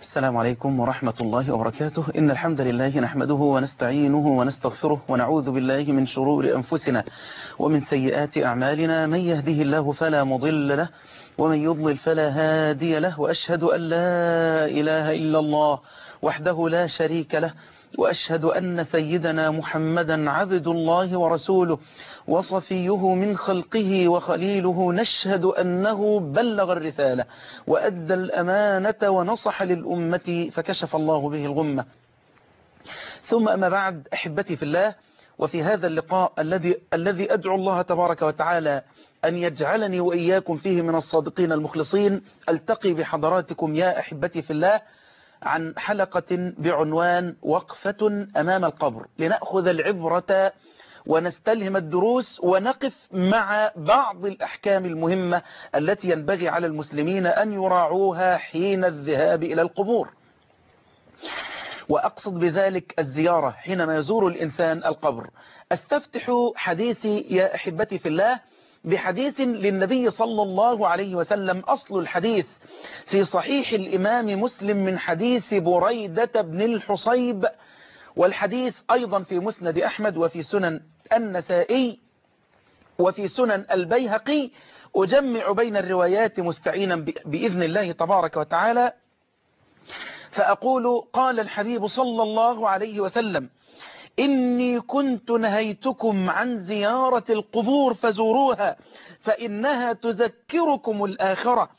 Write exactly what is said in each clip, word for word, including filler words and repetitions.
السلام عليكم ورحمة الله وبركاته. إن الحمد لله نحمده ونستعينه ونستغفره ونعوذ بالله من شرور أنفسنا ومن سيئات أعمالنا. من يهده الله فلا مضل له ومن يضلل فلا هادي له، وأشهد أن لا إله إلا الله وحده لا شريك له، وأشهد أن سيدنا محمدا عبد الله ورسوله وصفيه من خلقه وخليله. نشهد أنه بلغ الرسالة وأدى الأمانة ونصح للأمة فكشف الله به الغمة. ثم أما بعد، أحبتي في الله، وفي هذا اللقاء الذي الذي أدعو الله تبارك وتعالى أن يجعلني وإياكم فيه من الصادقين المخلصين، ألتقي بحضراتكم يا أحبتي في الله عن حلقة بعنوان وقفة أمام القبر، لنأخذ العبرة ونستلهم الدروس ونقف مع بعض الأحكام المهمة التي ينبغي على المسلمين أن يراعوها حين الذهاب إلى القبور. وأقصد بذلك الزيارة حينما يزور الإنسان القبر. أستفتح حديثي يا أحبتي في الله بحديث للنبي صلى الله عليه وسلم. أصل الحديث في صحيح الإمام مسلم من حديث بريدة بن الحصيب، والحديث أيضا في مسند أحمد وفي سنن النسائي وفي سنن البيهقي. أجمع بين الروايات مستعينا بإذن الله تبارك وتعالى، فأقول: قال الحبيب صلى الله عليه وسلم: إني كنت نهيتكم عن زيارة القبور فزوروها فإنها تذكركم الآخرة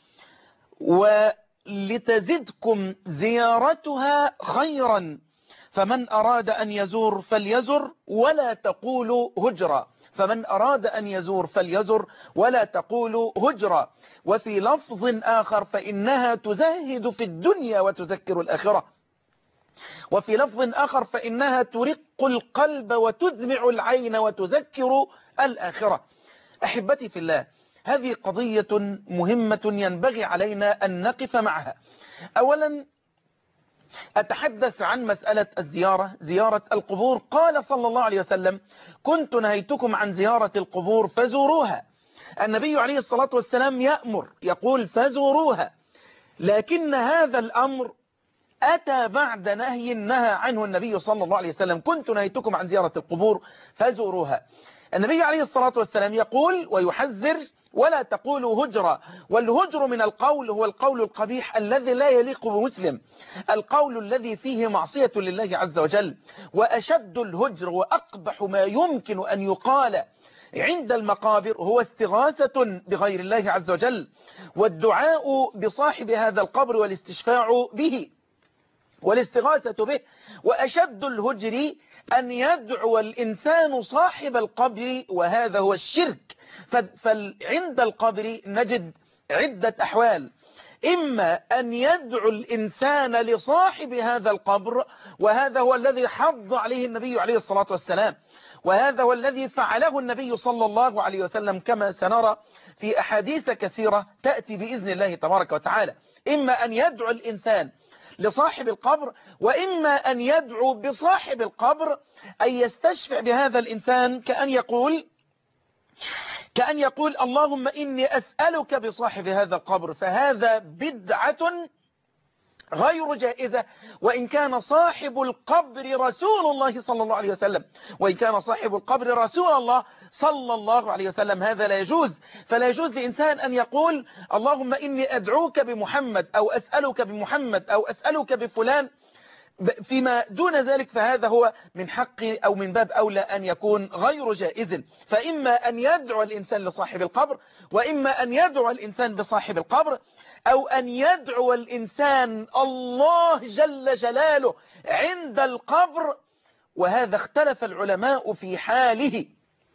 ولتزدكم زيارتها خيرا، فمن أراد أن يزور فليزر ولا تقولوا هجرا. فمن أراد أن يزور فليزر ولا تقولوا هجرا. وفي لفظ آخر: فإنها تزهد في الدنيا وتذكر الآخرة. وفي لفظ آخر: فإنها ترق القلب وتدمع العين وتذكر الآخرة. أحبتي في الله، هذه قضية مهمة ينبغي علينا أن نقف معها. أولا أتحدث عن مسألة الزيارة، زيارة القبور. قال صلى الله عليه وسلم: كنت نهيتكم عن زيارة القبور فزوروها. النبي عليه الصلاة والسلام يأمر، يقول فزوروها، لكن هذا الأمر أتى بعد نهي نهى عنه النبي صلى الله عليه وسلم. كنت نهيتكم عن زيارة القبور فزوروها. النبي عليه الصلاة والسلام يقول ويحذر: ولا تقولوا هجرا. والهجر من القول هو القول القبيح الذي لا يليق بمسلم، القول الذي فيه معصية لله عز وجل. وأشد الهجر وأقبح ما يمكن أن يقال عند المقابر هو استغاثة بغير الله عز وجل، والدعاء بصاحب هذا القبر والاستشفاع به والاستغاثة به. وأشد الهجر أن يدعو الإنسان صاحب القبر، وهذا هو الشرك. فعند القبر نجد عدة أحوال: إما أن يدعو الإنسان لصاحب هذا القبر، وهذا هو الذي حض عليه النبي عليه الصلاة والسلام، وهذا هو الذي فعله النبي صلى الله عليه وسلم كما سنرى في أحاديث كثيرة تأتي بإذن الله تبارك وتعالى. إما أن يدعو الإنسان لصاحب القبر، وإما أن يدعو بصاحب القبر أن يستشفع بهذا الإنسان، كأن يقول كأن يقول اللهم إني أسألك بصاحب هذا القبر. فهذا بدعة غير جائزة، وإن كان صاحب القبر رسول الله صلى الله عليه وسلم، وإن كان صاحب القبر رسول الله صلى الله عليه وسلم، هذا لا يجوز. فلا يجوز لإنسان أن يقول اللهم إني أدعوك بمحمد أو أسألك بمحمد أو أسألك بفلان فيما دون ذلك، فهذا هو من حق أو من باب أولى أن يكون غير جائز. فإما أن يدعو الإنسان لصاحب القبر، وإما أن يدعو الإنسان بصاحب القبر، أو أن يدعو الإنسان الله جل جلاله عند القبر. وهذا اختلف العلماء في حاله.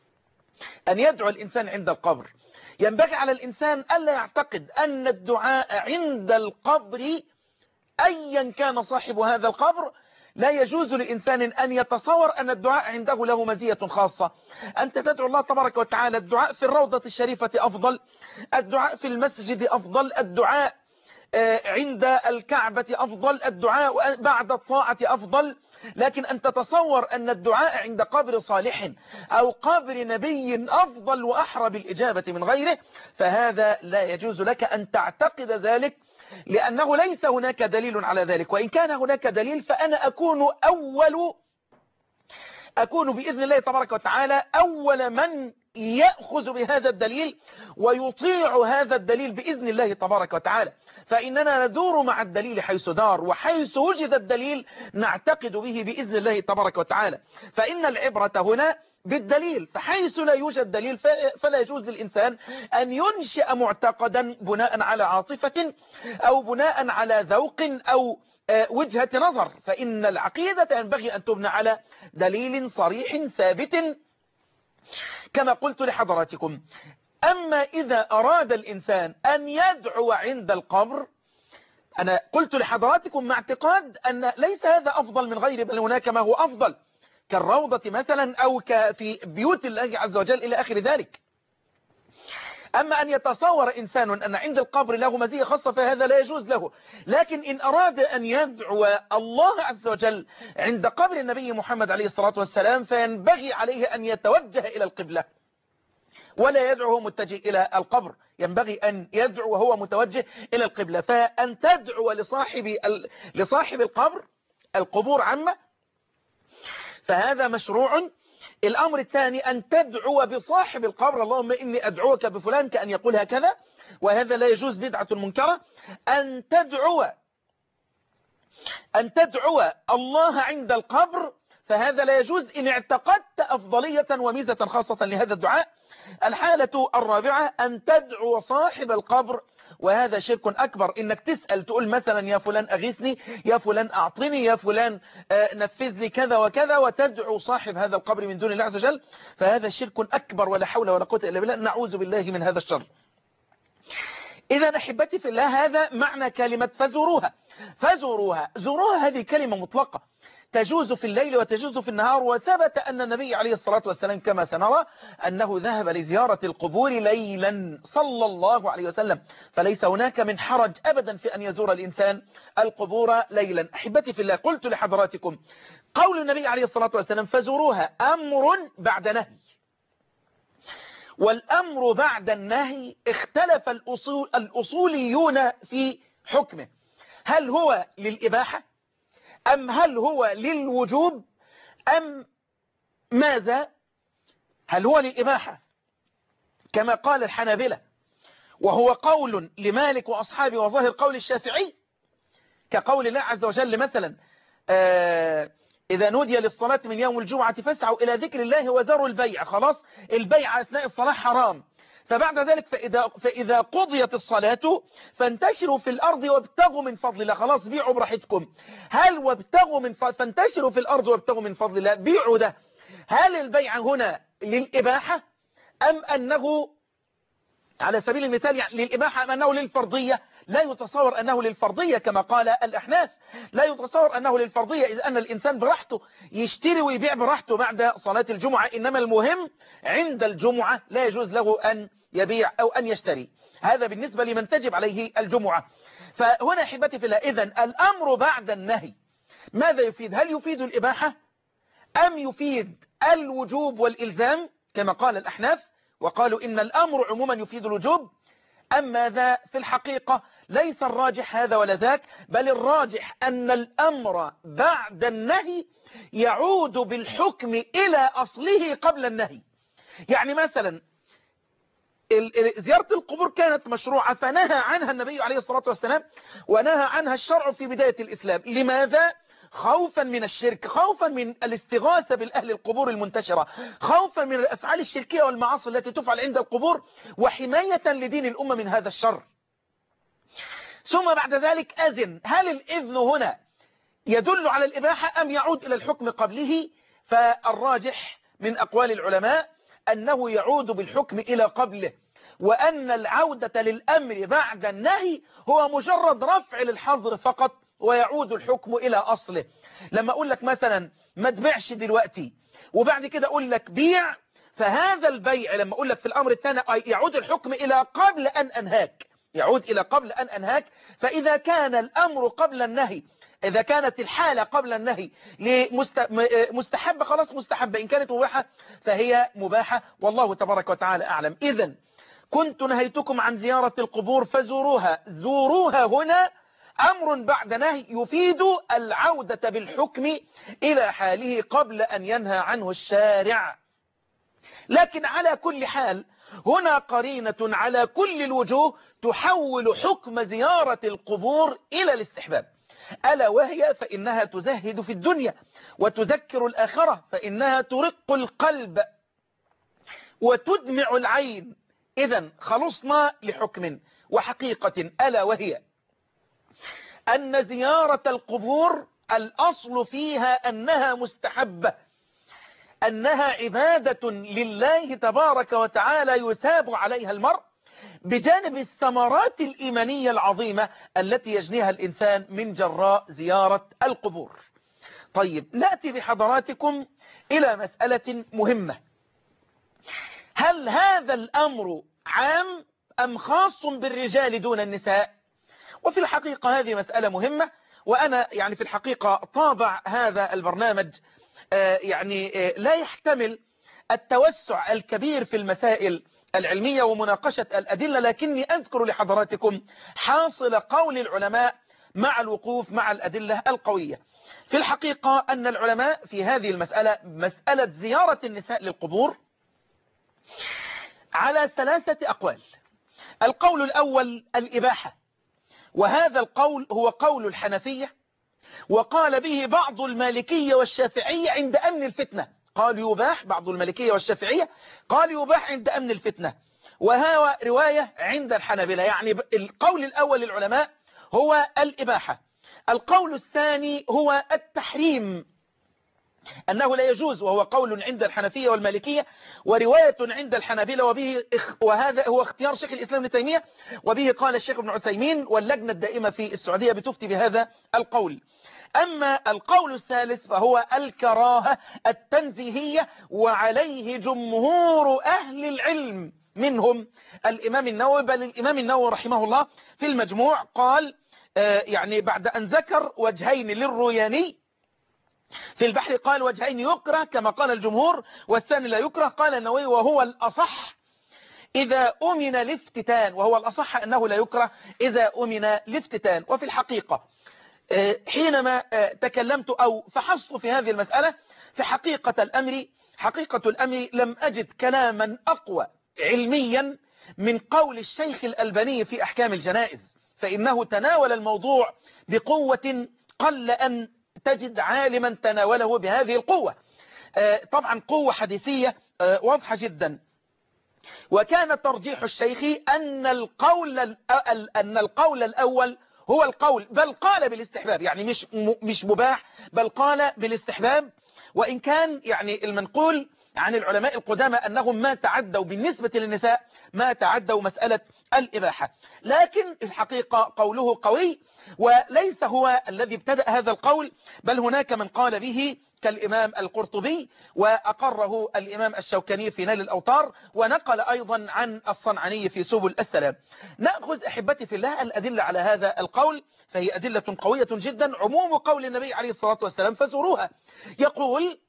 أن يدعو الإنسان عند القبر، ينبغي على الإنسان ألا يعتقد أن الدعاء عند القبر أيا كان صاحب هذا القبر، لا يجوز لإنسان أن يتصور أن الدعاء عنده له مزية خاصة. أنت تدعو الله تبارك وتعالى، الدعاء في الروضة الشريفة أفضل، الدعاء في المسجد أفضل، الدعاء عند الكعبة أفضل، الدعاء بعد الطاعة أفضل، لكن أن تتصور أن الدعاء عند قبر صالح أو قبر نبي أفضل وأحرى بالإجابة من غيره، فهذا لا يجوز لك أن تعتقد ذلك، لأنه ليس هناك دليل على ذلك. وإن كان هناك دليل فأنا أكون أول أكون بإذن الله تبارك وتعالى أول من يأخذ بهذا الدليل ويطيع هذا الدليل بإذن الله تبارك وتعالى. فإننا ندور مع الدليل حيث دار، وحيث وجد الدليل نعتقد به بإذن الله تبارك وتعالى. فإن العبرة هنا بالدليل، فحيث لا يوجد دليل فلا يجوز للإنسان أن ينشئ معتقدا بناء على عاطفة أو بناء على ذوق أو وجهة نظر. فإن العقيدة ينبغي أن تبنى على دليل صريح ثابت كما قلت لحضراتكم. أما إذا أراد الإنسان أن يدعو عند القبر، أنا قلت لحضراتكم مع اعتقاد أن ليس هذا أفضل من غيره، بل هناك ما هو أفضل كالروضة مثلا أو في بيوت الله عز وجل إلى آخر ذلك. أما أن يتصور إنسان أن عند القبر له مزية خاصة فهذا لا يجوز له. لكن إن أراد أن يدعو الله عز وجل عند قبر النبي محمد عليه الصلاة والسلام فينبغي عليه أن يتوجه إلى القبلة ولا يدعو متجه إلى القبر، ينبغي أن يدعو وهو متوجه إلى القبلة. فأن تدعو لصاحب لصاحب القبر، القبور عامة، فهذا مشروع. الأمر الثاني أن تدعو بصاحب القبر، اللهم إني أدعوك بفلان، كأن يقول هكذا، وهذا لا يجوز، بدعة منكرة. أن تدعو أن تدعو الله عند القبر، فهذا لا يجوز إن اعتقدت أفضلية وميزة خاصة لهذا الدعاء. الحالة الرابعة أن تدعو صاحب القبر، وهذا شرك أكبر. إنك تسأل تقول مثلا يا فلان أغيثني، يا فلان أعطني، يا فلان نفذ لي كذا وكذا، وتدعو صاحب هذا القبر من دون الله عز وجل، فهذا شرك أكبر ولا حول ولا قوة إلا بالله، نعوذ بالله من هذا الشر. إذا أحبتي في الله، هذا معنى كلمة فزوروها. فزوروها زوروها هذه كلمة مطلقة تجوز في الليل وتجوز في النهار. وثبت أن النبي عليه الصلاة والسلام كما سنرى أنه ذهب لزيارة القبور ليلا صلى الله عليه وسلم، فليس هناك من حرج أبدا في أن يزور الإنسان القبور ليلا. أحبتي في الله، قلت لحضراتكم قول النبي عليه الصلاة والسلام فزوروها أمر بعد نهي، والأمر بعد النهي اختلف الأصول الأصوليون في حكمه، هل هو للإباحة أم هل هو للوجوب أم ماذا؟ هل هو للإباحة كما قال الحنابلة، وهو قول لمالك وأصحابه وظاهر قول الشافعي، كقول الله عز وجل مثلا آه إذا نودي للصلاة من يوم الجمعة فاسعوا إلى ذكر الله وذروا البيع. خلاص البيع أثناء الصلاة حرام، فبعد ذلك فإذا, فإذا قضيت الصلاة فانتشروا في الأرض وابتغوا من فضل الله. خلاص بيعوا براحتكم. هل وابتغوا من فضل فانتشروا في الأرض وابتغوا من فضل الله، بيعوا ده، هل البيع هنا للإباحة أم أنه على سبيل المثال يعني للإباحة أم أنه للفرضية؟ لا يتصور أنه للفرضية كما قال الأحناف، لا يتصور أنه للفرضية، إذ أن الإنسان براحته يشتري ويبيع براحته بعد صلاة الجمعة، إنما المهم عند الجمعة لا يجوز له أن يبيع أو أن يشتري. هذا بالنسبة لمن تجب عليه الجمعة. فهنا أحبتي في الله، إذن الأمر بعد النهي ماذا يفيد؟ هل يفيد الإباحة أم يفيد الوجوب والإلزام كما قال الأحناف، وقالوا إن الأمر عموما يفيد الوجوب، أم ماذا؟ في الحقيقة ليس الراجح هذا ولا ذاك، بل الراجح أن الأمر بعد النهي يعود بالحكم إلى أصله قبل النهي. يعني مثلا زيارة القبور كانت مشروعة فنهى عنها النبي عليه الصلاة والسلام ونهى عنها الشرع في بداية الإسلام. لماذا؟ خوفا من الشرك، خوفا من الاستغاثة بالأهل القبور المنتشرة، خوفا من الأفعال الشركية والمعاصي التي تفعل عند القبور، وحماية لدين الأمة من هذا الشر. ثم بعد ذلك أذن، هل الإذن هنا يدل على الإباحة أم يعود إلى الحكم قبله؟ فالراجح من أقوال العلماء أنه يعود بالحكم إلى قبله، وأن العودة للأمر بعد النهي هو مجرد رفع للحظر فقط، ويعود الحكم إلى أصله. لما أقول لك مثلا ما تبيعش دلوقتي وبعد كده أقول لك بيع، فهذا البيع لما أقول لك في الأمر الثاني يعود الحكم إلى قبل أن أنهاك، يعود إلى قبل أن أنهاك. فإذا كان الأمر قبل النهي إذا كانت الحالة قبل النهي مستحبة خلاص مستحبة، إن كانت مباحة فهي مباحة، والله تبارك وتعالى أعلم. إذن كنت نهيتكم عن زيارة القبور فزوروها، زوروها هنا أمر بعد نهي يفيد العودة بالحكم إلى حاله قبل أن ينهى عنه الشارع. لكن على كل حال هنا قرينة على كل الوجوه تحول حكم زيارة القبور إلى الاستحباب، ألا وهي فإنها تزهد في الدنيا وتذكر الآخرة، فإنها ترق القلب وتدمع العين. إذن خلصنا لحكم وحقيقة، ألا وهي أن زيارة القبور الأصل فيها أنها مستحبة، أنها عبادة لله تبارك وتعالى يثاب عليها المرء، بجانب الثمرات الإيمانية العظيمة التي يجنيها الإنسان من جراء زيارة القبور. طيب، نأتي بحضراتكم إلى مسألة مهمة. هل هذا الأمر عام أم خاص بالرجال دون النساء؟ وفي الحقيقة هذه مسألة مهمة، وأنا يعني في الحقيقة طابع هذا البرنامج يعني لا يحتمل التوسع الكبير في المسائل العلمية ومناقشة الأدلة، لكني أذكر لحضراتكم حاصل قول العلماء مع الوقوف مع الأدلة القوية. في الحقيقة أن العلماء في هذه المسألة، مسألة زيارة النساء للقبور، على ثلاثة أقوال. القول الأول الإباحة، وهذا القول هو قول الحنفية، وقال به بعض المالكية والشافعية عند أمن الفتنة، قال يباح. بعض المالكية والشافعية قال يباح عند أمن الفتنة، وهو رواية عند الحنابلة. يعني القول الأول للعلماء هو الإباحة. القول الثاني هو التحريم، أنه لا يجوز، وهو قول عند الحنفية والمالكية ورواية عند الحنابلة، وبه وهذا هو اختيار شيخ الإسلام ابن تيمية، وبه قال الشيخ ابن عثيمين، واللجنة الدائمة في السعودية بتفتي بهذا القول. أما القول الثالث فهو الكراهة التنزيهية، وعليه جمهور أهل العلم منهم الإمام النووي، بل الإمام النووي رحمه الله في المجموع قال يعني بعد أن ذكر وجهين للروياني في البحر، قال وجهين يكره كما قال الجمهور، والثاني لا يكره. قال النووي وهو الأصح إذا أمن الافتتان، وهو الأصح أنه لا يكره إذا أمن الافتتان. وفي الحقيقة حينما تكلمت أو فحصت في هذه المسألة، في حقيقة الأمر حقيقة الأمر لم أجد كلاما أقوى علميا من قول الشيخ الألباني في أحكام الجنائز، فإنه تناول الموضوع بقوة قل أن تجد عالما تناوله بهذه القوة. طبعا قوة حديثية واضحة جدا. وكان ترجيح الشيخ أن القول أن القول الأول هو القول، بل قال بالاستحباب، يعني مش مش مباح، بل قال بالاستحباب. وإن كان يعني المنقول عن العلماء القدامى أنهم ما تعدوا بالنسبة للنساء ما تعدوا مسألة الإباحة، لكن الحقيقة قوله قوي، وليس هو الذي ابتدأ هذا القول، بل هناك من قال به كالإمام القرطبي، وأقره الإمام الشوكاني في نيل الأوطار، ونقل أيضا عن الصنعاني في سبل السلام. نأخذ أحبتي في الله الأدلة على هذا القول، فهي أدلة قوية جدا. عموم قول النبي عليه الصلاة والسلام فزوروها، يقول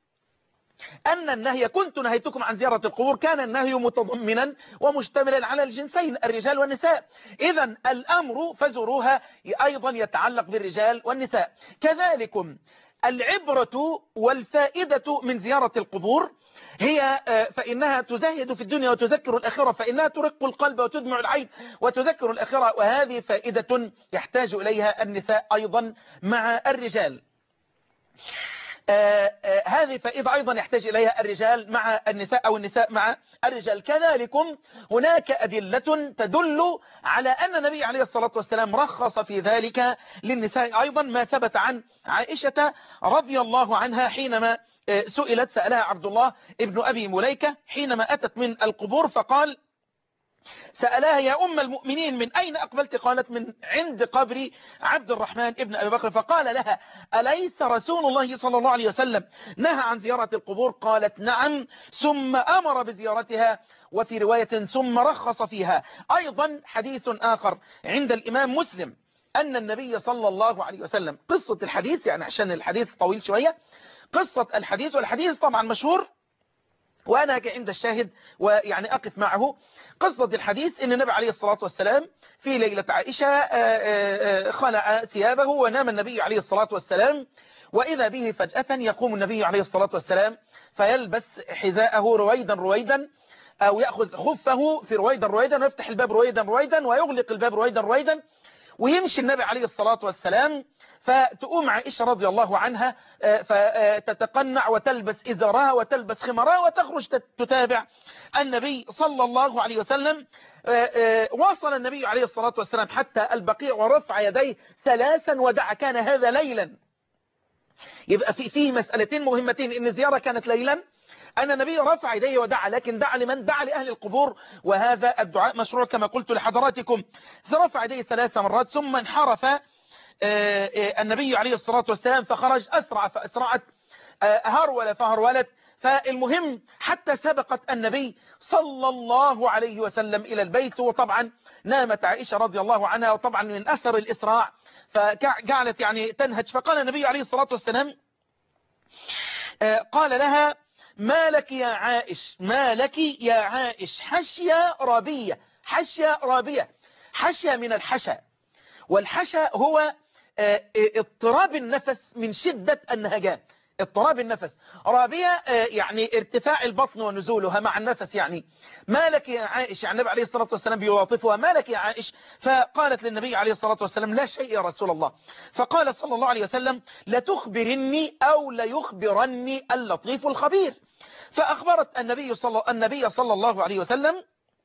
أن النهي كنت نهيتكم عن زيارة القبور، كان النهي متضمنا ومشتملا على الجنسين الرجال والنساء. إذا الأمر فزوروها أيضا يتعلق بالرجال والنساء. كذلكم العبرة والفائدة من زيارة القبور هي فإنها تزهد في الدنيا وتذكر الآخرة، فإنها ترق القلب وتدمع العين وتذكر الآخرة، وهذه فائدة يحتاج إليها النساء أيضا مع الرجال. آه آه هذه فائدة أيضا يحتاج إليها الرجال مع النساء أو النساء مع الرجال. كذلكم هناك أدلة تدل على أن النبي عليه الصلاة والسلام رخص في ذلك للنساء أيضا، ما ثبت عن عائشة رضي الله عنها حينما آه سئلت سألها عبد الله ابن أبي مليكة حينما أتت من القبور، فقال سألها يا أم المؤمنين من أين أقبلت؟ قالت من عند قبر عبد الرحمن ابن أبي بكر. فقال لها أليس رسول الله صلى الله عليه وسلم نهى عن زيارة القبور؟ قالت نعم، ثم أمر بزيارتها، وفي رواية ثم رخص فيها. أيضا حديث آخر عند الإمام مسلم أن النبي صلى الله عليه وسلم، قصة الحديث يعني عشان الحديث طويل شوية، قصة الحديث، والحديث طبعا مشهور وأنا أجي عند الشاهد ويعني أقف معه. قصة الحديث إن النبي عليه الصلاة والسلام في ليلة عائشة خلع ثيابه ونام النبي عليه الصلاة والسلام، وإذا به فجأة يقوم النبي عليه الصلاة والسلام فيلبس حذاءه رويدا رويدا، أو يأخذ خفه في رويدا رويدا ويفتح الباب رويدا رويدا ويغلق الباب رويدا رويدا، ويمشي النبي عليه الصلاة والسلام. فتقوم عائشة رضي الله عنها فتتقنع وتلبس إزارها وتلبس خمارها وتخرج تتابع النبي صلى الله عليه وسلم. وصل النبي عليه الصلاة والسلام حتى البقيع ورفع يديه ثلاثا ودعا. كان هذا ليلا. يبقى في فيه مسألتين مهمتين، إن الزيارة كانت ليلا، أن النبي رفع يديه ودعا، لكن دعا لمن؟ دعا لأهل القبور، وهذا الدعاء مشروع كما قلت لحضراتكم. فرفع يديه ثلاث مرات ثم انحرف النبي عليه الصلاة والسلام فخرج أسرع فأسرعت، هرول فهرولت. فالمهم حتى سبقت النبي صلى الله عليه وسلم إلى البيت، وطبعا نامت عائشة رضي الله عنها، وطبعا من أثر الإسراع فجعلت يعني تنهج. فقال النبي عليه الصلاة والسلام، قال لها: ما لك يا عائش، ما لك يا عائش؟ حشية رابية. حشية رابية، حشية من الحشا، والحشا هو اضطراب النفس من شدة النهجان، اضطراب النفس. رابية يعني ارتفاع البطن ونزولها مع النفس. يعني ما لك يا عائش، يعني النبي عليه الصلاة والسلام بيواطفها، ما لك يا عائش؟ فقالت للنبي عليه الصلاة والسلام: لا شيء يا رسول الله. فقال صلى الله عليه وسلم: لتخبرني أو ليخبرني اللطيف الخبير. فأخبرت النبي صلى, النبي صلى الله عليه وسلم،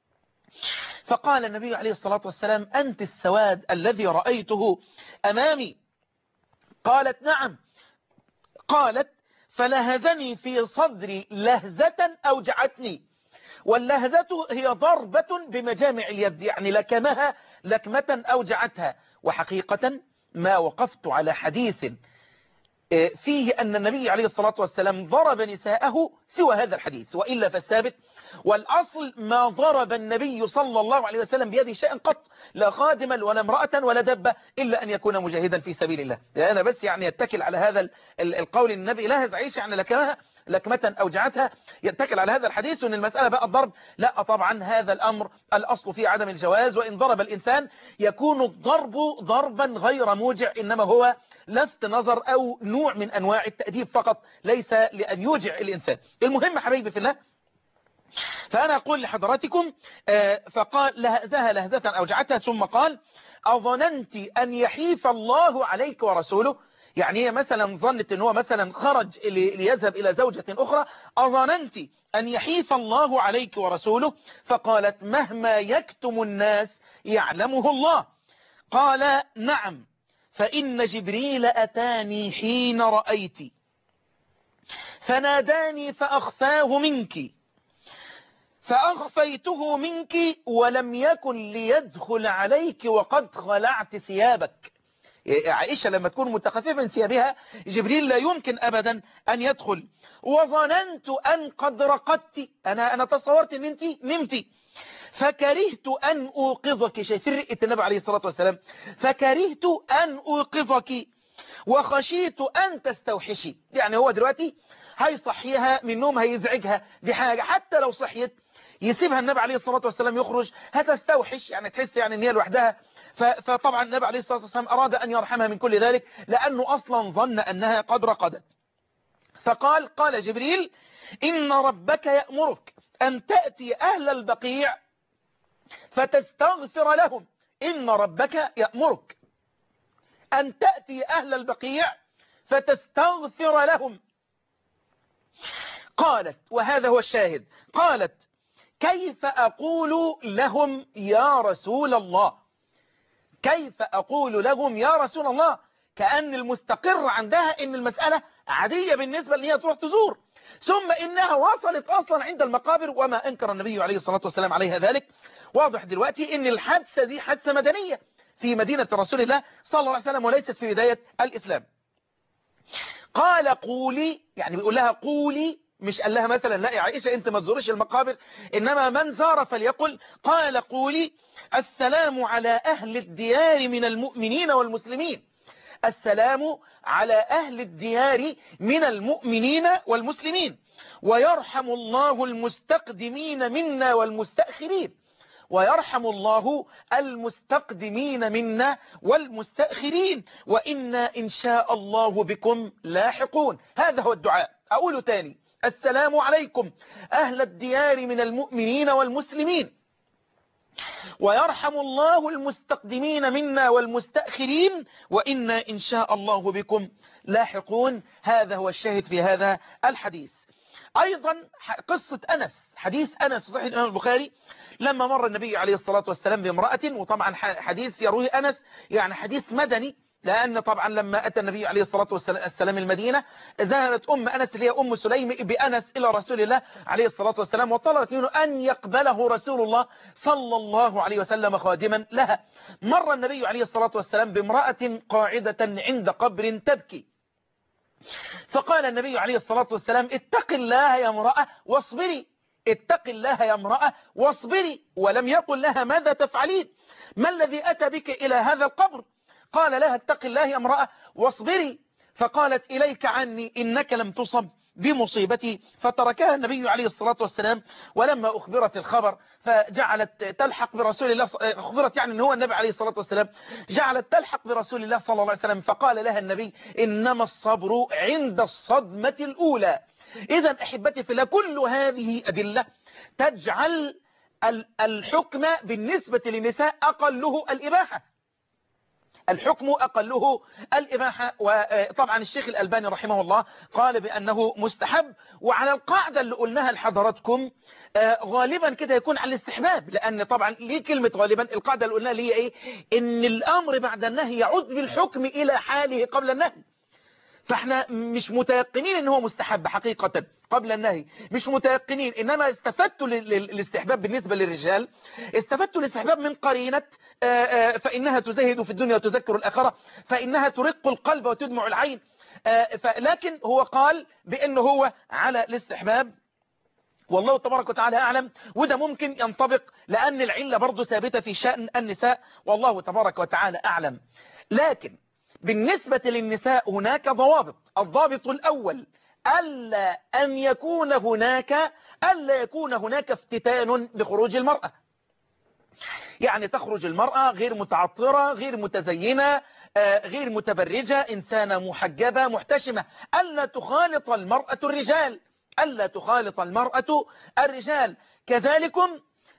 فقال النبي عليه الصلاة والسلام: أنت السواد الذي رأيته أمامي؟ قالت: نعم. قالت: فلهزني في صدري لهزة أوجعتني. واللهزة هي ضربة بمجامع اليد، يعني لكمها لكمة أوجعتها. وحقيقة ما وقفت على حديث فيه أن النبي عليه الصلاة والسلام ضرب نساءه سوى هذا الحديث، وإلا فالثابت والأصل ما ضرب النبي صلى الله عليه وسلم بيده شيئا قط، لا خادما ولا امرأة ولا دبة، إلا أن يكون مجاهدا في سبيل الله. أنا بس يعني يتكل على هذا القول، النبي لهز عيشة يعني لكمها لكمة أوجعتها، يتكل على هذا الحديث وأن المسألة بقى الضرب. لا طبعا، هذا الأمر الأصل فيه عدم الجواز، وإن ضرب الإنسان يكون الضرب ضربا غير موجع، إنما هو لفت نظر أو نوع من أنواع التأديب فقط، ليس لأن يوجع الإنسان. المهم حبيبي في الله، فأنا أقول لحضراتكم فقال: لهزها لهزة أوجعتها. ثم قال: أظننت أن يحيف الله عليك ورسوله؟ يعني هي مثلا ظنت أنه مثلا خرج ليذهب إلى زوجة أخرى. أظننت أن يحيف الله عليك ورسوله؟ فقالت: مهما يكتم الناس يعلمه الله. قال: نعم، فإن جبريل أتاني حين رأيت فناداني فأخفاه منك، فأخفيته منك، ولم يكن ليدخل عليك وقد خلعت ثيابك. عائشة لما تكون متخففة من ثيابها، جبريل لا يمكن أبدا أن يدخل. وظننت أن قد رقدت، أنا أنا تصورت أن أنت نمتي، فكرهت أن أوقظك. شايفين رقة النبي عليه الصلاة والسلام؟ فكرهت أن أوقظك وخشيت أن تستوحشي. يعني هو دلوقتي هيصحيها من نوم، هيزعجها، دي حاجة. حتى لو صحيت يسيبها النبي عليه الصلاة والسلام يخرج، هتستوحش، يعني تحس يعني ان هي لوحدها. فطبعا النبي عليه الصلاة والسلام أراد أن يرحمها من كل ذلك، لأنه أصلا ظن أنها قد رقدت. فقال: قال جبريل: إن ربك يأمرك أن تأتي أهل البقيع فتستغفر لهم. إن ربك يأمرك أن تأتي أهل البقيع فتستغفر لهم. قالت، وهذا هو الشاهد، قالت: كيف أقول لهم يا رسول الله؟ كيف أقول لهم يا رسول الله؟ كأن المستقر عندها إن المسألة عادية بالنسبة لأنها تروح تزور، ثم إنها وصلت أصلا عند المقابر، وما أنكر النبي عليه الصلاة والسلام عليها ذلك. واضح دلوقتي إن الحادثة دي حادثة مدنية في مدينة رسول الله صلى الله عليه وسلم، وليست في بداية الإسلام. قال: قولي، يعني بيقول لها قولي، مش قال لها مثلا لا يا عائشة انت ما تزورش المقابر، انما من زار فليقل. قال قولي السلام على اهل الديار من المؤمنين والمسلمين، السلام على اهل الديار من المؤمنين والمسلمين، ويرحم الله المستقدمين منا والمستأخرين، ويرحم الله المستقدمين منا والمستأخرين، وإنا إن شاء الله بكم لاحقون. هذا هو الدعاء. أقوله تاني: السلام عليكم أهل الديار من المؤمنين والمسلمين، ويرحم الله المستقدمين منا والمستأخرين، وإنا إن شاء الله بكم لاحقون. هذا هو الشاهد في هذا الحديث. أيضا قصة أنس، حديث أنس صحيح الإمام البخاري، لما مر النبي عليه الصلاة والسلام بامرأة، وطبعا حديث يرويه أنس يعني حديث مدني، لأن طبعا لما أتى النبي عليه الصلاة والسلام المدينة ذهبت أم أنس اللي هي أم سليم بأنس إلى رسول الله عليه الصلاة والسلام، وطلبت منه أن يقبله رسول الله صلى الله عليه وسلم خادما لها. مر النبي عليه الصلاة والسلام بامرأة قاعدة عند قبر تبكي، فقال النبي عليه الصلاة والسلام: اتق الله يا امرأة واصبري، اتق الله يا امرأة واصبري. ولم يقل لها ماذا تفعلين، ما الذي أتى بك إلى هذا القبر؟ قال لها: اتق الله يا امرأة واصبري. فقالت: إليك عني إنك لم تصب بمصيبتي. فتركها النبي عليه الصلاة والسلام، ولما أخبرت الخبر فجعلت تلحق برسول الله، أخبرت يعني أن هو النبي عليه الصلاة والسلام، جعلت تلحق برسول الله صلى الله عليه وسلم. فقال لها النبي: إنما الصبر عند الصدمة الأولى. إذا أحبتي في الله، كل هذه أدلة تجعل الحكم بالنسبة للنساء أقله الإباحة، الحكم أقله الإباحة. وطبعا الشيخ الألباني رحمه الله قال بأنه مستحب، وعلى القاعدة اللي قلناها لحضراتكم غالبا كده يكون على الاستحباب، لأن طبعا ليه كلمة غالبا؟ القاعدة اللي قلناها اللي هي إيه؟ إن الأمر بعد النهي يعود بالحكم إلى حاله قبل النهي، فاحنا مش متيقنين ان هو مستحب حقيقة قبل النهي، مش متيقنين. انما استفدت الاستحباب بالنسبة للرجال، استفدت الاستحباب من قرينة فإنها تزهد في الدنيا وتذكر الآخرة، فإنها ترق القلب وتدمع العين. لكن هو قال بأنه هو على الاستحباب، والله تبارك وتعالى أعلم. وده ممكن ينطبق لأن العلة برضو ثابتة في شأن النساء، والله تبارك وتعالى أعلم. لكن بالنسبة للنساء هناك ضوابط. الضابط الأول: ألا أن يكون هناك ألا يكون هناك افتتان بخروج المرأة، يعني تخرج المرأة غير متعطرة، غير متزينة، غير متبرجة، إنسانة محجبة محتشمة. ألا تخالط المرأة الرجال، ألا تخالط المرأة الرجال. كذلكم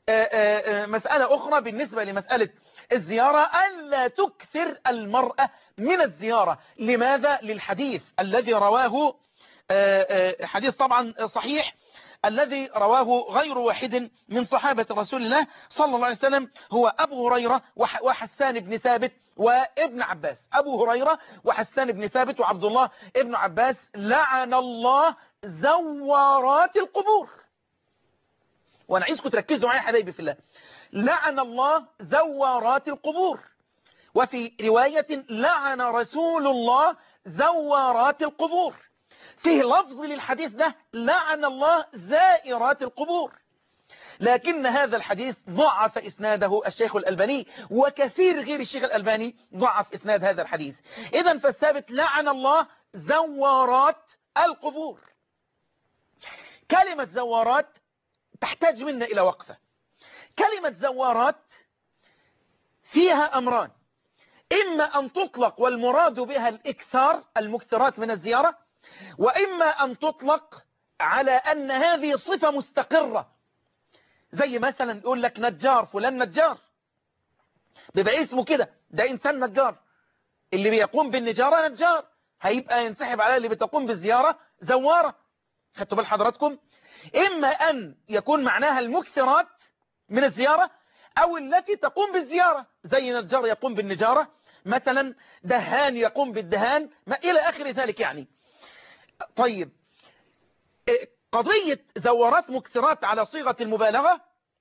مسألة أخرى بالنسبة لمسألة الزيارة: ألا تكثر المرأة من الزيارة. لماذا؟ للحديث الذي رواه، حديث طبعا صحيح، الذي رواه غير واحد من صحابة رسول الله صلى الله عليه وسلم، هو أبو هريرة وحسان بن ثابت وابن عباس. أبو هريرة وحسان بن ثابت وعبد الله ابن عباس: لعن الله زوارات القبور. وانا عايزكم تركزوا معايا يا حبايبي في الله، لعن الله زوارات القبور. وفي رواية: لعن رسول الله زوارات القبور. فيه لفظ للحديث ده: لعن الله زائرات القبور. لكن هذا الحديث ضعف إسناده الشيخ الألباني، وكثير غير الشيخ الألباني ضعف إسناد هذا الحديث. إذن فالثابت: لعن الله زوارات القبور. كلمة زوارات تحتاج منا إلى وقفة. كلمة زوارات فيها أمران: إما أن تطلق والمراد بها الإكثار، المكثرات من الزيارة، وإما أن تطلق على أن هذه صفة مستقرة، زي مثلا يقول لك نجار، فلان نجار، بيبقى اسمه كده، ده إنسان نجار، اللي بيقوم بالنجارة نجار، هيبقى ينسحب على اللي بتقوم بالزيارة زوارة. خدتوا بال حضراتكم؟ إما أن يكون معناها المكثرات من الزيارة، أو التي تقوم بالزيارة، زي نجار يقوم بالنجارة مثلا، دهان يقوم بالدهان، ما إلى آخر ذلك يعني. طيب، قضية زوارات مكثرات على صيغة المبالغة،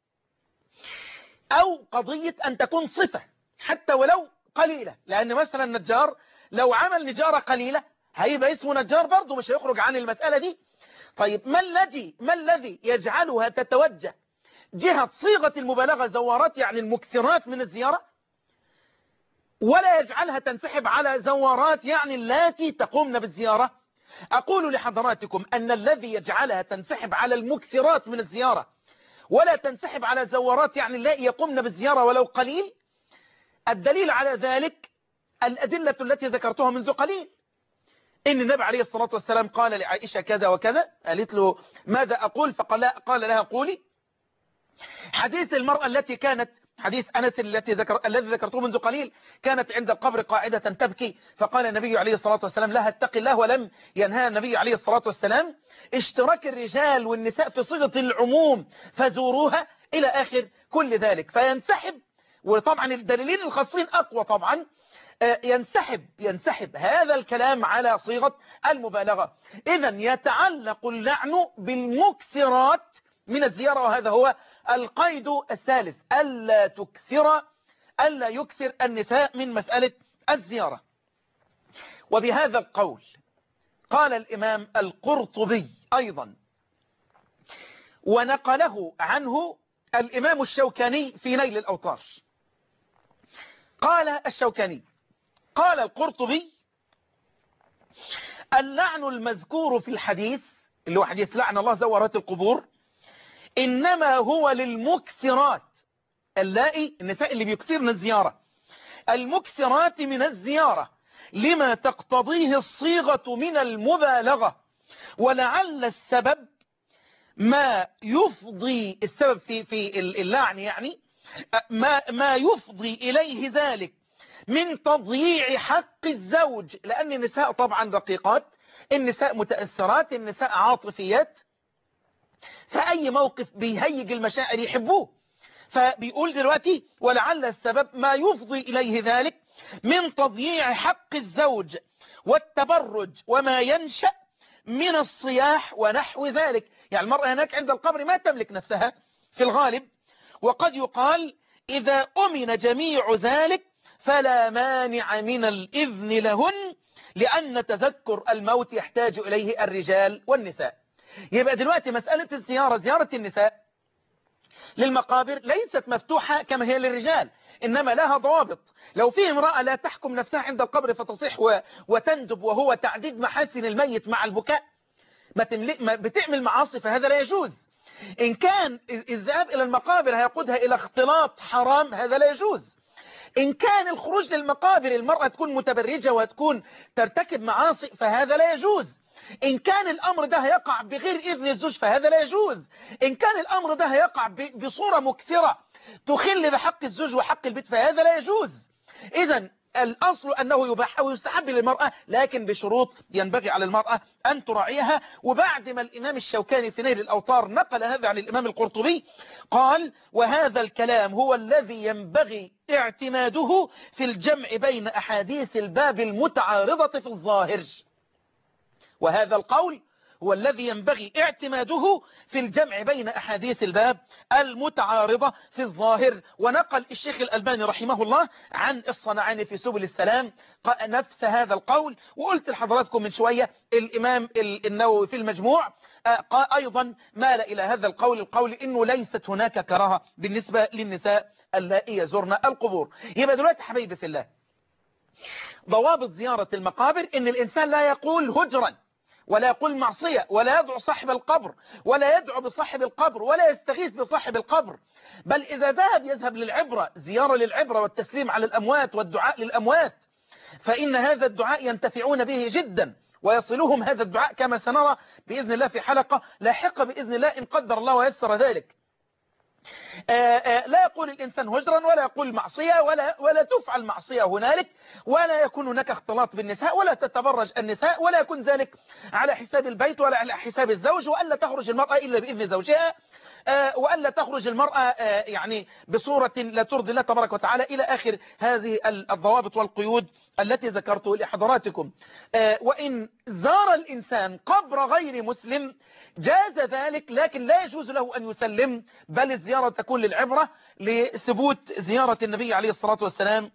أو قضية أن تكون صفة حتى ولو قليلة، لأن مثلا النجار لو عمل نجارة قليلة هيبقى اسمه نجار برضه، مش هيخرج عن المسألة دي. طيب ما الذي ما الذي يجعلها تتوجه جهة صيغة المبالغة زوارات يعني المكثرات من الزيارة، ولا يجعلها تنسحب على زوارات يعني اللاتي تقومن بالزيارة؟ أقول لحضراتكم أن الذي يجعلها تنسحب على المكثرات من الزيارة ولا تنسحب على زوارات يعني اللاتي يقومن بالزيارة ولو قليل، الدليل على ذلك الأدلة التي ذكرتها منذ قليل. إن النبي عليه الصلاة والسلام قال لعائشة كذا وكذا، قالت له ماذا أقول؟ فقال قال لها قولي. حديث المرأة التي كانت حديث أنس التي ذكر الذي ذكرته منذ قليل، كانت عند القبر قاعدة تبكي، فقال النبي عليه الصلاة والسلام لها اتق الله، ولم ينهى النبي عليه الصلاة والسلام اشتراك الرجال والنساء في صيغة العموم فزوروها إلى آخر كل ذلك. فينسحب، وطبعا الدليلين الخاصين أقوى طبعا، ينسحب ينسحب هذا الكلام على صيغة المبالغة. إذن يتعلق اللعن بالمكثرات من الزيارة، وهذا هو القيد الثالث، ألا تكثر ألا يكثر النساء من مسألة الزيارة. وبهذا القول قال الإمام القرطبي أيضا، ونقله عنه الإمام الشوكاني في نيل الأوطار. قال الشوكاني قال القرطبي اللعن المذكور في الحديث اللي هو حديث لعن الله زوارات القبور إنما هو للمكثرات اللائي النساء اللي بيكثرن الزيارة، المكثرات من الزيارة لما تقتضيه الصيغة من المبالغة، ولعل السبب ما يفضي السبب في في اللعن يعني ما ما يفضي إليه ذلك من تضييع حق الزوج، لأن النساء طبعا رقيقات، النساء متأثرات، النساء عاطفيات، فأي موقف بيهيج المشاعر يحبوه. فبيقول دلوقتي ولعل السبب ما يفضي إليه ذلك من تضييع حق الزوج والتبرج وما ينشأ من الصياح ونحو ذلك. يعني المرأة هناك عند القبر ما تملك نفسها في الغالب، وقد يقال إذا أمن جميع ذلك فلا مانع من الإذن لهن، لأن تذكر الموت يحتاج إليه الرجال والنساء. يبقى دلوقتي مسألة الزيارة، زيارة النساء للمقابر ليست مفتوحة كما هي للرجال، إنما لها ضوابط. لو في امرأة لا تحكم نفسها عند القبر فتصيح وتندب، وهو تعديد محاسن الميت مع البكاء، ما بتعمل معاصي، فهذا لا يجوز. إن كان الذهاب إلى المقابر هيقودها إلى اختلاط حرام، هذا لا يجوز. إن كان الخروج للمقابر المرأة تكون متبرجة وتكون ترتكب معاصي، فهذا لا يجوز. إن كان الأمر ده هيقع بغير إذن الزوج فهذا لا يجوز. إن كان الأمر ده هيقع بصورة مكثرة تخل بحق الزوج وحق البيت فهذا لا يجوز. إذن الأصل أنه يباح ويستحب للمرأة، لكن بشروط ينبغي على المرأة أن تراعيها. وبعد ما الإمام الشوكاني في نيل الأوطار نقل هذا عن الإمام القرطبي قال وهذا الكلام هو الذي ينبغي اعتماده في الجمع بين أحاديث الباب المتعارضة في الظاهر. وهذا القول هو الذي ينبغي اعتماده في الجمع بين أحاديث الباب المتعارضة في الظاهر. ونقل الشيخ الألباني رحمه الله عن الصنعاني في سبل السلام نفس هذا القول. وقلت لحضراتكم من شوية الإمام النووي في المجموع أيضا مال إلى هذا القول، القول إنه ليست هناك كراهة بالنسبة للنساء اللائي يزورن القبور. يبقى دلوقتي حبيبي في الله، ضوابط زيارة المقابر إن الإنسان لا يقول هجرا ولا يقول معصية ولا يدعو صاحب القبر ولا يدعو بصاحب القبر ولا يستغيث بصاحب القبر، بل إذا ذهب يذهب للعبرة، زيارة للعبرة والتسليم على الأموات والدعاء للأموات، فإن هذا الدعاء ينتفعون به جدا ويصلهم هذا الدعاء كما سنرى بإذن الله في حلقة لاحقة بإذن الله إن قدر الله ويسر ذلك. آآ آآ لا يقول الإنسان هجرا ولا يقول معصية ولا, ولا تفعل معصية هنالك، ولا يكون هناك اختلاط بالنساء ولا تتبرج النساء، ولا يكون ذلك على حساب البيت ولا على حساب الزوج، وألا تخرج المرأة إلا بإذن زوجها، وألا تخرج المرأة يعني بصورة لا ترضي الله تبارك وتعالى، إلى آخر هذه الضوابط والقيود التي ذكرته لحضراتكم. وإن زار الإنسان قبر غير مسلم جاز ذلك، لكن لا يجوز له أن يسلم، بل الزيارة تكون للعبرة لثبوت زيارة النبي عليه الصلاة والسلام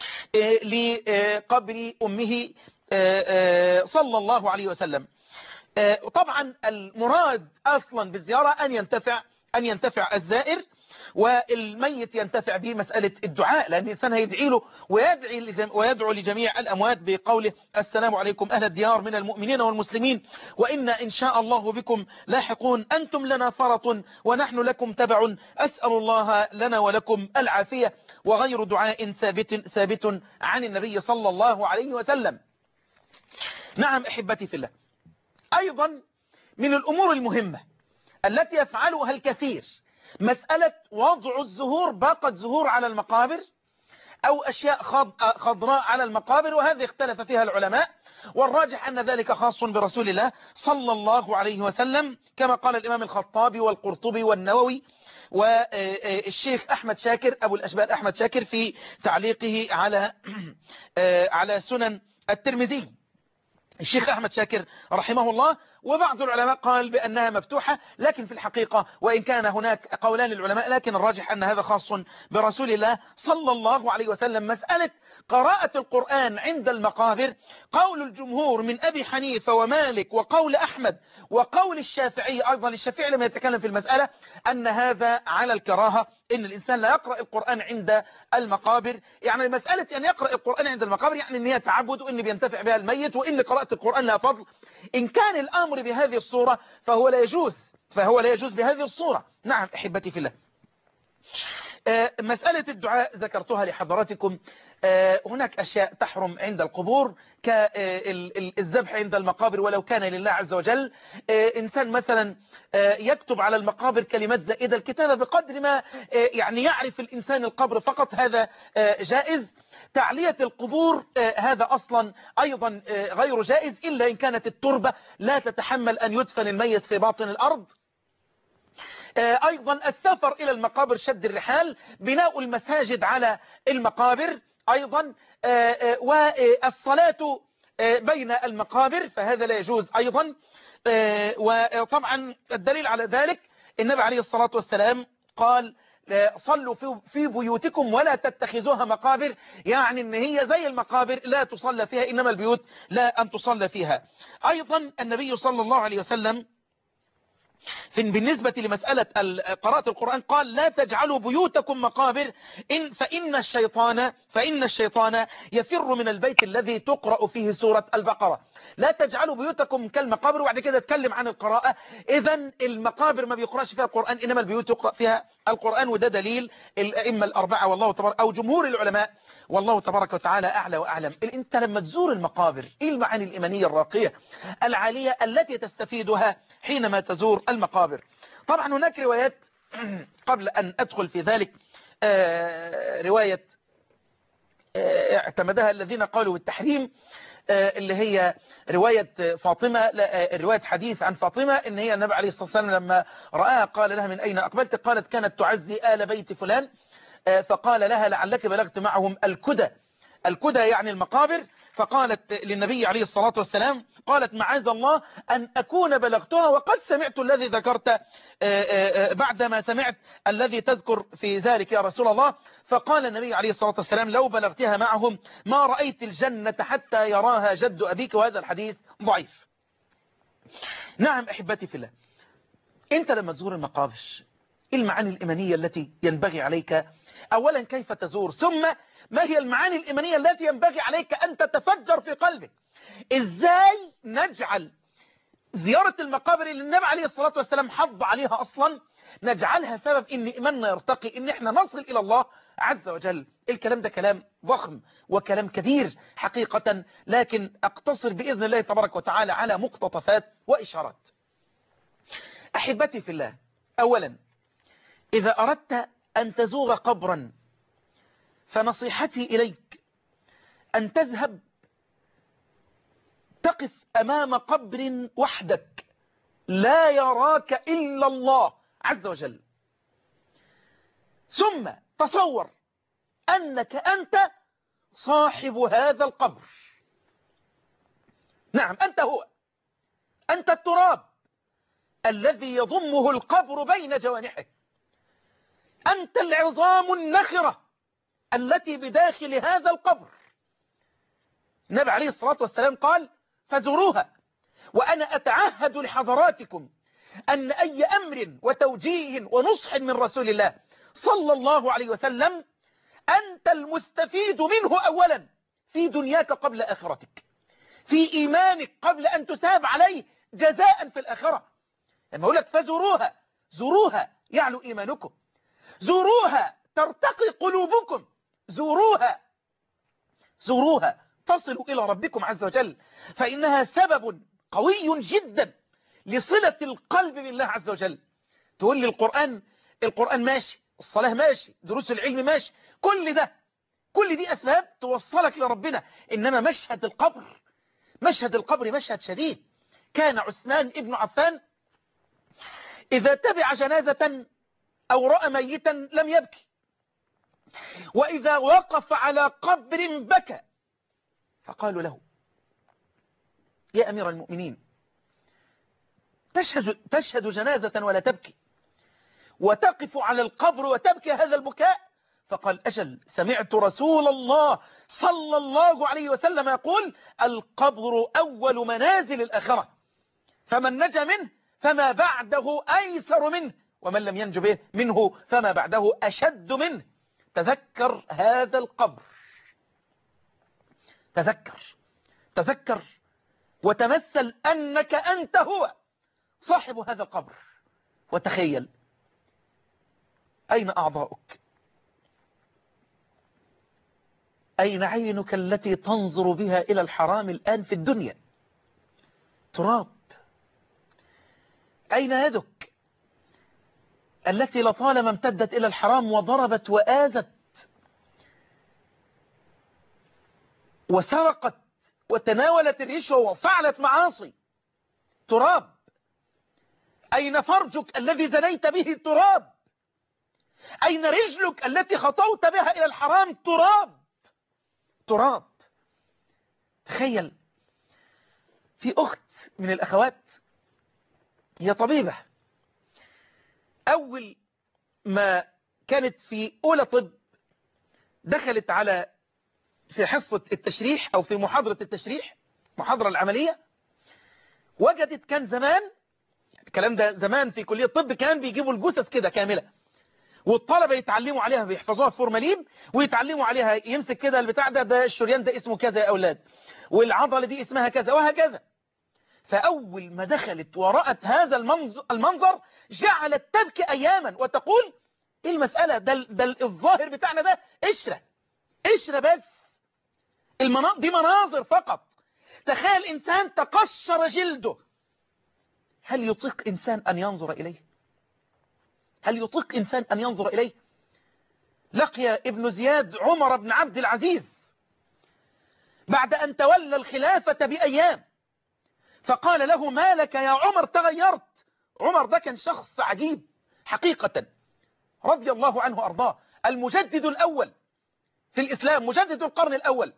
لقبر أمه صلى الله عليه وسلم. طبعا المراد أصلا بالزيارة أن ينتفع أن ينتفع الزائر، والميت ينتفع به مسألة الدعاء، لأن الإنسان هيدعي له ويدعي ويدعو لجميع الأموات بقوله السلام عليكم أهل الديار من المؤمنين والمسلمين وإنا إن شاء الله بكم لاحقون أنتم لنا فرط ونحن لكم تبع أسأل الله لنا ولكم العافية، وغير دعاء ثابت ثابت عن النبي صلى الله عليه وسلم. نعم أحبتي في الله، أيضا من الأمور المهمة التي يفعلها الكثير مسألة وضع الزهور، باقة زهور على المقابر أو أشياء خضراء على المقابر، وهذه اختلف فيها العلماء، والراجح أن ذلك خاص برسول الله صلى الله عليه وسلم، كما قال الإمام الخطابي والقرطبي والنووي والشيخ أحمد شاكر أبو الأشبال أحمد شاكر في تعليقه على على سنن الترمذي. الشيخ أحمد شاكر رحمه الله وبعض العلماء قال بأنها مفتوحة، لكن في الحقيقة وإن كان هناك قولان للعلماء لكن الراجح أن هذا خاص برسول الله صلى الله عليه وسلم. مسألة قراءة القرآن عند المقابر قول الجمهور من أبي حنيفة ومالك وقول أحمد وقول الشافعي، أيضا الشافعي لما يتكلم في المسألة أن هذا على الكراهة، إن الإنسان لا يقرأ القرآن عند المقابر. يعني مسألة أن يقرأ القرآن عند المقابر يعني أن هي تعبد وأن بينتفع بها الميت وأن قراءة القرآن لها فضل. إن كان الأمر بهذه الصورة فهو لا يجوز فهو لا يجوز بهذه الصورة. نعم أحبتي في الله، مسألة الدعاء ذكرتها لحضراتكم. هناك أشياء تحرم عند القبور كالذبح عند المقابر ولو كان لله عز وجل. إنسان مثلا يكتب على المقابر كلمات زائدة، الكتابة بقدر ما يعني يعرف الإنسان القبر فقط، هذا جائز. تعلية القبور هذا أصلا أيضا غير جائز إلا إن كانت التربة لا تتحمل أن يدفن الميت في باطن الأرض. أيضا السفر إلى المقابر، شد الرحال، بناء المساجد على المقابر أيضا، والصلاة بين المقابر فهذا لا يجوز أيضا. وطبعا الدليل على ذلك النبي عليه الصلاة والسلام قال صلوا في بيوتكم ولا تتخذوها مقابر، يعني ان هي زي المقابر لا تصلى فيها، إنما البيوت لا أن تصلى فيها. أيضا النبي صلى الله عليه وسلم بالنسبة لمسألة قراءة القرآن قال لا تجعلوا بيوتكم مقابر إن فإن الشيطان فإن الشيطان يفر من البيت الذي تقرأ فيه سورة البقرة. لا تجعلوا بيوتكم كالمقابر، وبعد كده اتكلم عن القراءة. إذن المقابر ما بيقرأش فيها القرآن إنما البيوت يقرأ فيها القرآن، وده دليل الأئمة الأربعة والله تبارك أو جمهور العلماء والله تبارك وتعالى أعلى وأعلم. أنت لما تزور المقابر إيه المعاني الإيمانية الراقية العالية التي تستفيدها حينما تزور المقابر؟ طبعا هناك روايات قبل أن أدخل في ذلك، رواية اعتمدها الذين قالوا بالتحريم اللي هي رواية فاطمة، رواية حديث عن فاطمة ان هي النبي عليه الصلاة والسلام لما رآها قال لها من أين أقبلت؟ قالت كانت تعزي آل بيت فلان، فقال لها لعلك بلغت معهم الكدى. الكدى يعني المقابر، فقالت للنبي عليه الصلاة والسلام قالت معاذ الله أن أكون بلغتها وقد سمعت الذي ذكرت بعدما سمعت الذي تذكر في ذلك يا رسول الله. فقال النبي عليه الصلاة والسلام لو بلغتها معهم ما رأيت الجنة حتى يراها جد أبيك، وهذا الحديث ضعيف. نعم أحبتي في الله، أنت لما تزور المقابر المعاني الإيمانية التي ينبغي عليك أولا كيف تزور، ثم ما هي المعاني الإيمانية التي ينبغي عليك أن تتفجر في قلبك. إزاي نجعل زيارة المقابر اللي النبي عليه الصلاة والسلام حض عليها أصلا نجعلها سبب إن إيماننا يرتقي، إن إحنا نصل إلى الله عز وجل. الكلام ده كلام ضخم وكلام كبير حقيقة، لكن أقتصر بإذن الله تبارك وتعالى على مقتطفات وإشارات. أحبتي في الله، أولا إذا أردت أن تزور قبرا فنصيحتي إليك أن تذهب تقف أمام قبر وحدك لا يراك إلا الله عز وجل، ثم تصور أنك أنت صاحب هذا القبر. نعم أنت هو، أنت التراب الذي يضمه القبر بين جوانحه، أنت العظام النخرة التي بداخل هذا القبر. النبي عليه الصلاة والسلام قال فزوروها، وأنا أتعهد لحضراتكم أن أي أمر وتوجيه ونصح من رسول الله صلى الله عليه وسلم أنت المستفيد منه أولا في دنياك قبل آخرتك، في إيمانك قبل أن تساب عليه جزاء في الآخرة. لما أقول لك فزوروها، زوروها يعلو إيمانكم، زوروها ترتقي قلوبكم، زوروها زوروها تصلوا إلى ربكم عز وجل، فإنها سبب قوي جدا لصلة القلب بالله عز وجل. تقول لي القرآن القرآن ماشي، الصلاة ماشي، دروس العلم ماشي، كل ده كل دي أسباب توصلك لربنا، إنما مشهد القبر مشهد القبر مشهد شديد. كان عثمان ابن عفان إذا تبع جنازة أو رأى ميتا لم يبكي، وإذا وقف على قبر بكى، فقالوا له يا أمير المؤمنين تشهد, تشهد جنازة ولا تبكي، وتقف على القبر وتبكي هذا البكاء؟ فقال أجل، سمعت رسول الله صلى الله عليه وسلم يقول القبر أول منازل الآخرة، فمن نجا منه فما بعده أيسر منه، ومن لم ينج به منه فما بعده أشد منه. تذكر هذا القبر، تذكر تذكر وتمثل أنك أنت هو صاحب هذا القبر، وتخيل أين أعضاؤك؟ أين عينك التي تنظر بها إلى الحرام الآن في الدنيا؟ تراب. أين يدك التي لطالما امتدت إلى الحرام وضربت وآذت وسرقت وتناولت الرشوة وفعلت معاصي؟ تراب. أين فرجك الذي زنيت به؟ تراب. أين رجلك التي خطوت بها إلى الحرام؟ تراب تراب. تخيل، في أخت من الأخوات هي طبيبة، أول ما كانت في أولى طب دخلت على في حصة التشريح أو في محاضرة التشريح، محاضرة العملية، وجدت كان زمان، الكلام ده زمان في كلية الطب، كان بيجيبوا الجثث كده كاملة والطلبة يتعلموا عليها، بيحفظوها فورمالين ويتعلموا عليها، يمسك كده البتاع ده ده الشريان ده اسمه كذا يا أولاد، والعضلة دي اسمها كذا وهكذا. فأول ما دخلت ورأت هذا المنظر, المنظر جعلت تبكي أياما وتقول إيه المسألة ده, ده الظاهر بتاعنا ده قشرة قشرة بس، المناظر دي مناظر فقط. تخيل إنسان تقشر جلده، هل يطيق إنسان أن ينظر إليه؟ هل يطيق إنسان أن ينظر إليه؟ لقي ابن زياد عمر بن عبد العزيز بعد أن تولى الخلافة بأيام، فقال له ما لك يا عمر تغيرت؟ عمر ده كان شخص عجيب حقيقة رضي الله عنه أرضاه، المجدد الأول في الإسلام، مجدد القرن الأول.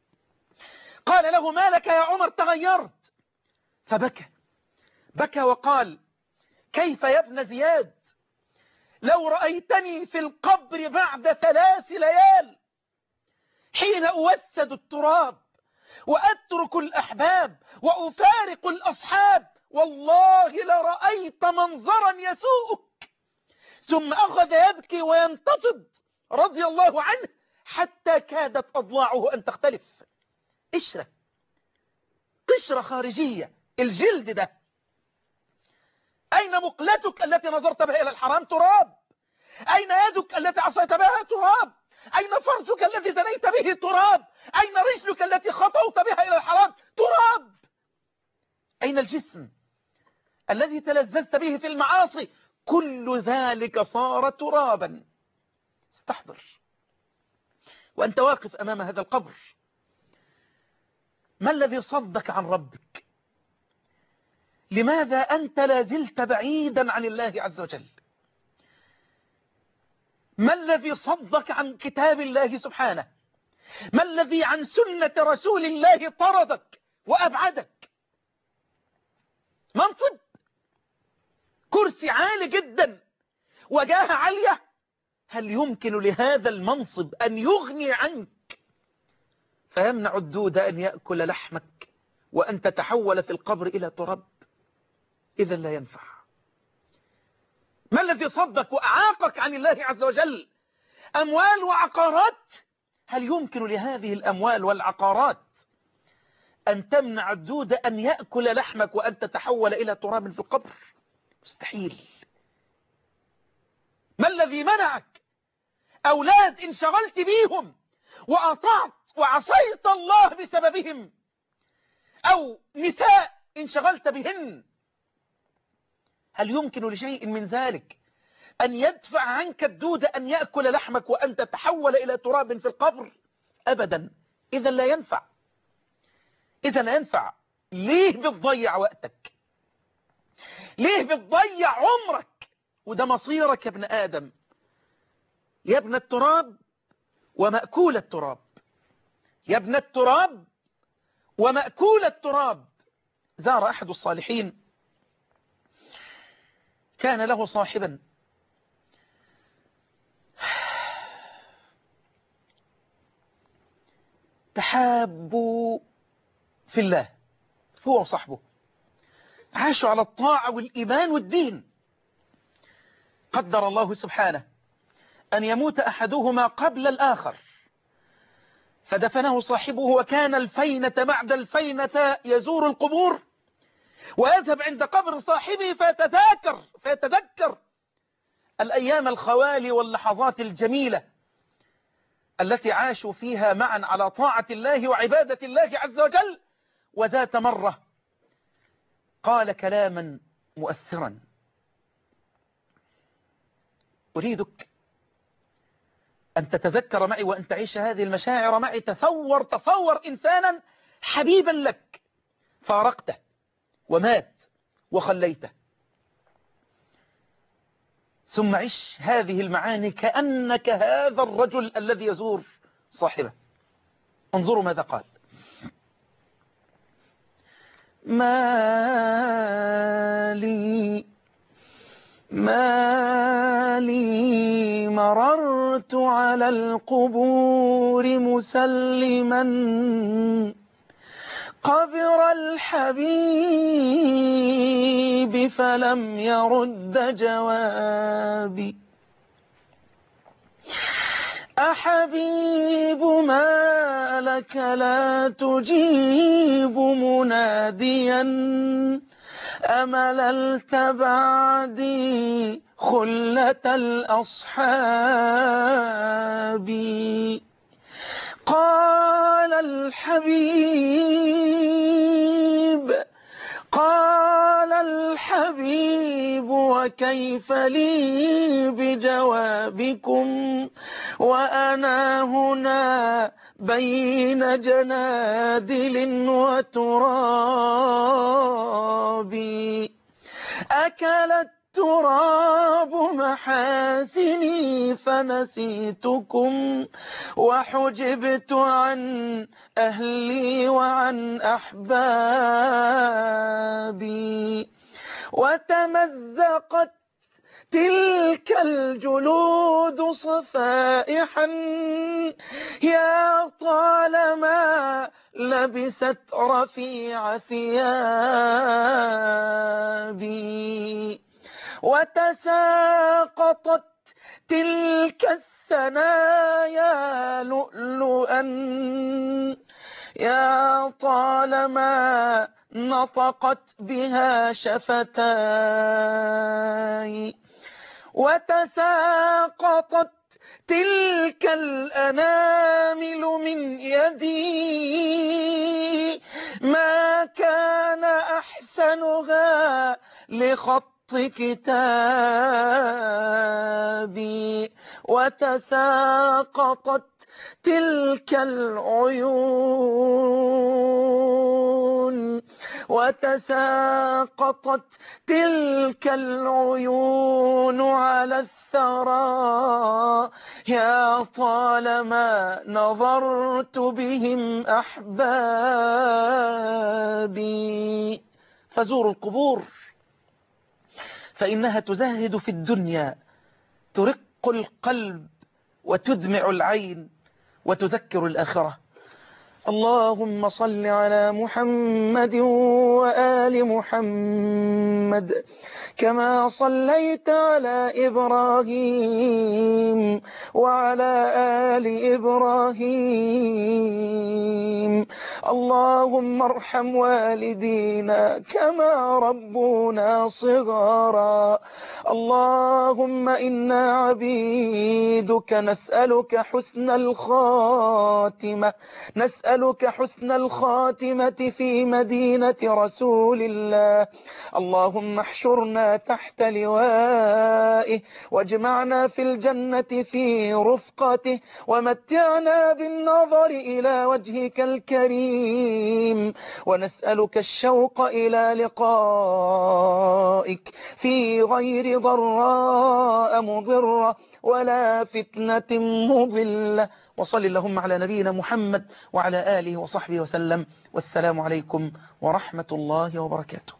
قال له ما لك يا عمر تغيرت؟ فبكى بكى وقال كيف يا ابن زياد لو رأيتني في القبر بعد ثلاث ليال حين أوسد التراب وأترك الأحباب وأفارق الأصحاب، والله لرأيت منظرا يسوءك. ثم أخذ يبكي وينتفض رضي الله عنه حتى كادت أضلاعه أن تختلف. قشرة قشرة خارجية، الجلد ده. أين مقلتك التي نظرت بها إلى الحرام؟ تراب. أين يدك التي عصيت بها؟ تراب. أين فرجك الذي زنيت به؟ تراب. أين رجلك التي خطوت بها إلى الحرام؟ تراب. أين الجسم الذي تلذذت به في المعاصي؟ كل ذلك صار ترابا. استحضر وأنت واقف أمام هذا القبر، ما الذي صدك عن ربك؟ لماذا أنت لا زلت بعيدا عن الله عز وجل؟ ما الذي صدك عن كتاب الله سبحانه؟ ما الذي عن سنة رسول الله طردك وأبعدك؟ منصب، كرسي عالي جدا، وجاهة عالية، هل يمكن لهذا المنصب أن يغني عنك فيمنع الدود أن يأكل لحمك وأن تتحول في القبر إلى تراب؟ إذا لا ينفع. ما الذي صدك وأعاقك عن الله عز وجل؟ أموال وعقارات؟ هل يمكن لهذه الأموال والعقارات أن تمنع الدود أن يأكل لحمك وأن تتحول إلى تراب في القبر؟ مستحيل. ما الذي منعك؟ أولاد انشغلت بيهم وأطعت وعصيت الله بسببهم، أو نساء انشغلت بهن. هل يمكن لشيء من ذلك أن يدفع عنك الدود أن يأكل لحمك وأن تتحول إلى تراب في القبر؟ أبدا. إذا لا ينفع. إذا لا ينفع. ليه بتضيع وقتك؟ ليه بتضيع عمرك؟ وده مصيرك يا ابن آدم، يا ابن التراب ومأكول التراب، يا ابن التراب ومأكول التراب. زار أحد الصالحين، كان له صاحبا تحابوا في الله، هو وصحبه عاشوا على الطاعة والإيمان والدين. قدر الله سبحانه أن يموت أحدهما قبل الآخر، فدفنه صاحبه، وكان الفينة بعد الفينة يزور القبور ويذهب عند قبر صاحبه فيتذاكر فيتذكر الأيام الخوالي واللحظات الجميلة التي عاشوا فيها معا على طاعة الله وعبادة الله عز وجل. وذات مرة قال كلاما مؤثرا: أريدك أن تتذكر معي وأن تعيش هذه المشاعر معي. تصور تصور إنسانا حبيبا لك فارقته ومات وخليته، ثم عش هذه المعاني كأنك هذا الرجل الذي يزور صاحبه. انظروا ماذا قال: ما لي ما لي مررت على القبور مسلما قبر الحبيب فلم يرد جوابي. أحبيب ما لك لا تجيب مناديا أمللت بعدي خلة الأصحاب. قال الحبيب قال الحبيب وكيف لي بجوابكم وأنا هنا بين جنادل وتراب. أكل التراب محاسني فنسيتكم وحجبت عن أهلي وعن أحبابي. وتمزقت تلك الجلود صفائحا يا طالما لبست رفيع ثيابي. وتساقطت تلك الثنايا لؤلؤا يا طالما نطقت بها شفتاي. وتساقطت تلك الأنامل من يدي ما كان أحسنها لخط كتابي. وتساقطت تلك العيون وتساقطت تلك العيون على الثرى يا طالما نظرت بهم أحبابي. فزوروا القبور فإنها تزهد في الدنيا، ترق القلب وتدمع العين وتذكر الآخرة. اللهم صل على محمد وآل محمد كما صليت على إبراهيم وعلى آل إبراهيم. اللهم ارحم والدينا كما ربونا صغارا. اللهم إنا عبيدك نسألك حسن الخاتمة نسألك حسن الخاتمة في مدينة رسول الله. اللهم احشرنا تحت لوائه واجمعنا في الجنة في رفقته ومتعنا بالنظر إلى وجهك الكريم، ونسألك الشوق إلى لقائك في غير ضراء مضرة ولا فتنة مضلة. وصل اللهم على نبينا محمد وعلى آله وصحبه وسلم، والسلام عليكم ورحمة الله وبركاته.